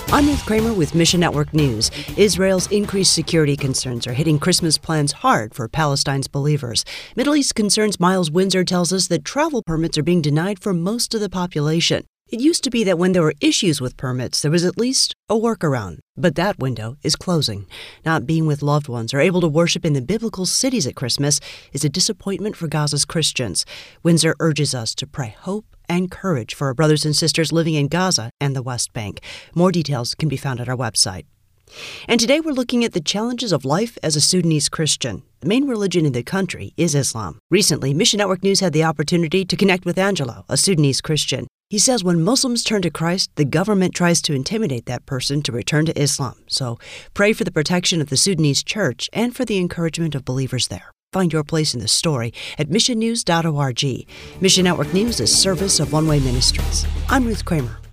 I'm Ruth Kramer with Mission Network News. Israel's increased security concerns are hitting Christmas plans hard for Palestine's believers. Middle East Concerns Miles Windsor tells us that travel permits are being denied for most of the population. It used to be that when there were issues with permits, there was at least a workaround. But that window is closing. Not being with loved ones or able to worship in the biblical cities at Christmas is a disappointment for Gaza's Christians. Windsor urges us to pray hope and courage for our brothers and sisters living in Gaza and the West Bank. More details can be found at our website. And today we're looking at the challenges of life as a Sudanese Christian. The main religion in the country is Islam. Recently, Mission Network News had the opportunity to connect with Angelo, a Sudanese Christian. He says when Muslims turn to Christ, the government tries to intimidate that person to return to Islam. So pray for the protection of the Sudanese church and for the encouragement of believers there. Find your place in the story at missionnews.org. Mission Network News is service of One Way Ministries. I'm Ruth Kramer.